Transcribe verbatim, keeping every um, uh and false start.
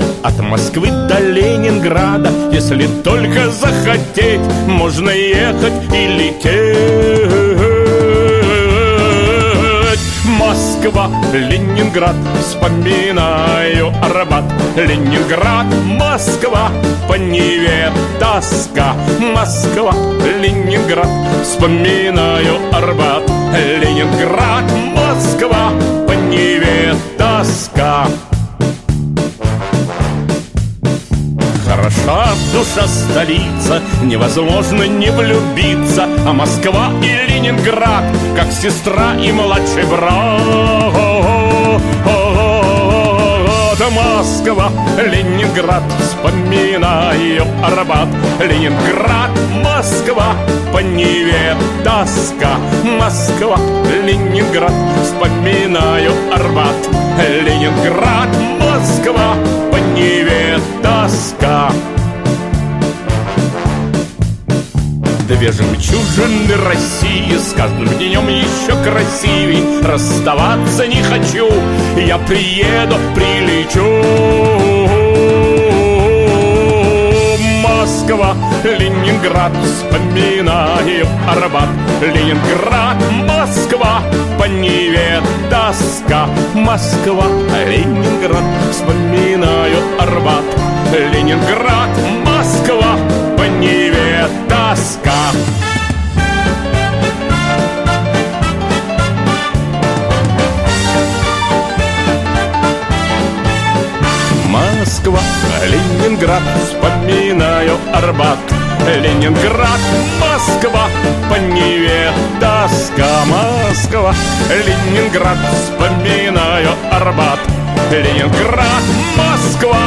От Москвы до Ленинграда, если только захотеть, можно ехать и лететь. Москва, Ленинград, вспоминаю Арбат. Ленинград, Москва, по Неве тоска. Москва, Ленинград, вспоминаю Арбат. Ленинград, Москва, по Неве тоска. Хороша душа столица, невозможно не влюбиться. А Москва и Ленинград, как сестра и младший брат. Москва, Ленинград, вспоминаю Арбат. Ленинград, Москва, по Неве тоска. Москва, Ленинград, вспоминаю Арбат. Ленинград, Москва, по Неве тоска. Две жемчужины России с каждым днем еще красивей. Расставаться не хочу, я приеду, прилечу. Москва, Ленинград, вспоминаю Арбат. Ленинград, Москва, по Неве тоска. Москва, Ленинград, вспоминаю Арбат. Ленинград, Москва, по Неве тоска. Москва, Ленинград, вспоминаю Арбат. Ленинград, Москва, по Неве тоска. Москва, Ленинград, вспоминаю Арбат. Ленинград, Москва,